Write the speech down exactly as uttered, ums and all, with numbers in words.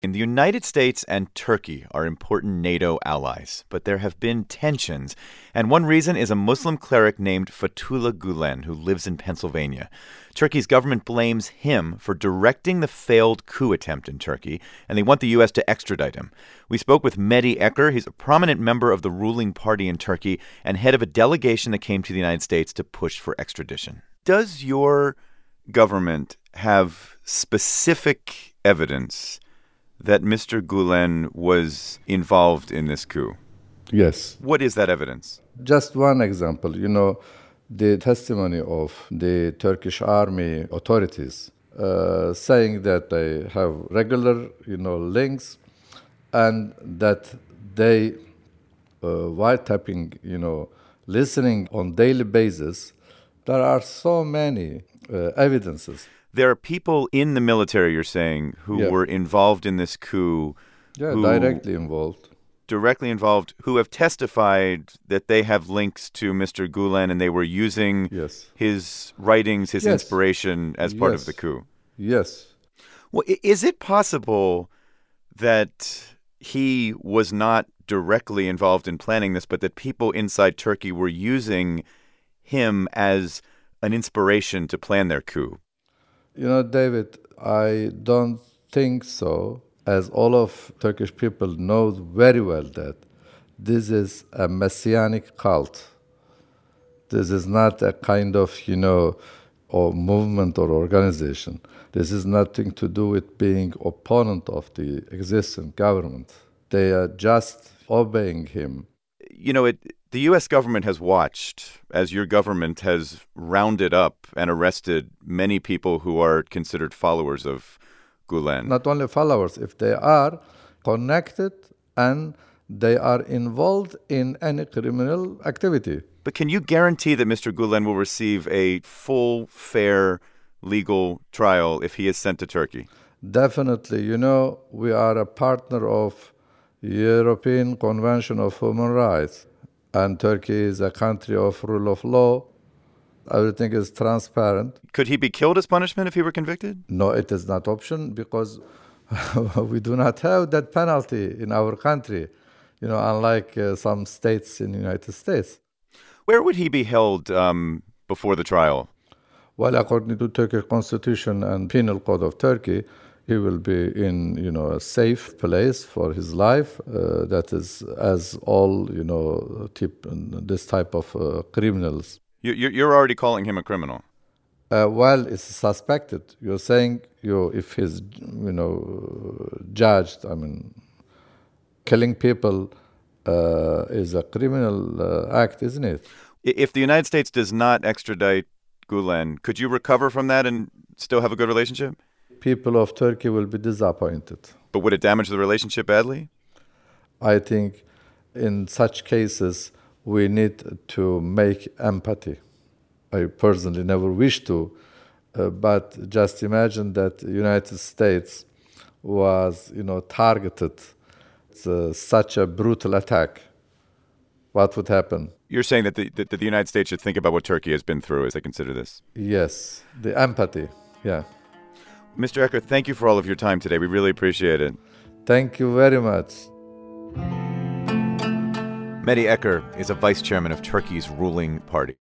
In the United States and Turkey are important NATO allies, but there have been tensions. And one reason is a Muslim cleric named Fethullah Gulen, who lives in Pennsylvania. Turkey's government blames him for directing the failed coup attempt in Turkey, and they want the U S to extradite him. We spoke with Mehdi Eker. He's a prominent member of the ruling party in Turkey and head of a delegation that came to the United States to push for extradition. Does your government have specific evidence that Mister Gulen was involved in this coup? Yes. What is that evidence? Just one example, you know, the testimony of the Turkish army authorities uh, saying that they have regular, you know, links and that they, uh, wiretapping, you know, listening on daily basis. There are so many uh, evidences. There are people in the military, you're saying, who Yeah. were involved in this coup. Yeah, who, directly involved. Directly involved, who have testified that they have links to Mister Gulen and they were using Yes. his writings, his Yes. inspiration as part Yes. of the coup. Yes. Well, i- is it possible that he was not directly involved in planning this, but that people inside Turkey were using him as an inspiration to plan their coup? You know, David, I don't think so, as all of Turkish people know very well that this is a messianic cult. This is not a kind of, you know, or movement or organization. This is nothing to do with being opponent of the existing government. They are just obeying him. You know, it, the U S government has watched as your government has rounded up and arrested many people who are considered followers of Gulen. Not only followers, if they are connected and they are involved in any criminal activity. But can you guarantee that Mister Gulen will receive a full, fair, legal trial if he is sent to Turkey? Definitely. You know, we are a partner of European Convention of Human Rights, and Turkey is a country of rule of law. Everything is transparent. Could he be killed as punishment if he were convicted? No, it is not option because we do not have that penalty in our country, you know, unlike uh, some states in the United States. Where would he be held um, before the trial? Well, according to Turkish constitution and penal code of Turkey, he will be in, you know, a safe place for his life. Uh, that is, as all, you know, tip, this type of uh, criminals. You, you're already calling him a criminal. Uh, well, it's suspected. You're saying, you if he's, you know, judged. I mean, killing people uh, is a criminal uh, act, isn't it? If the United States does not extradite Gulen, could you recover from that and still have a good relationship? People of Turkey will be disappointed. But would it damage the relationship badly? I think in such cases, we need to make empathy. I personally never wish to, uh, but just imagine that the United States was, you know, targeted. It's uh, such a brutal attack. What would happen? You're saying that the, that the United States should think about what Turkey has been through as they consider this? Yes, the empathy, yeah. Mister Eker, thank you for all of your time today. We really appreciate it. Thank you very much. Mehdi Eker is a vice chairman of Turkey's ruling party.